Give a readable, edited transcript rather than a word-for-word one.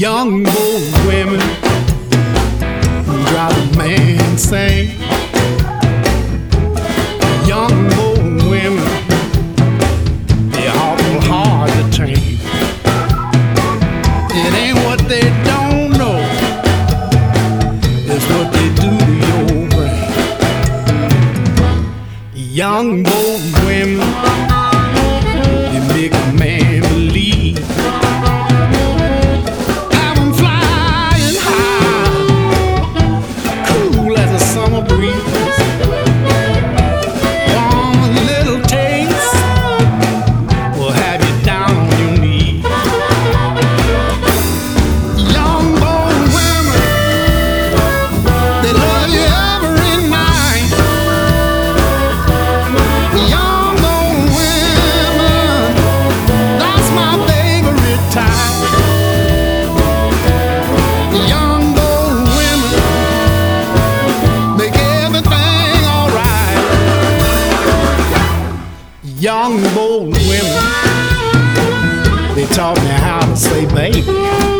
Young bold women drive a man insane. Young bold women, they're awful hard to train. It ain't what they don't know, it's what they do to your brain. Young bold women, they make a man believe. Young bold women, they taught me how to say baby.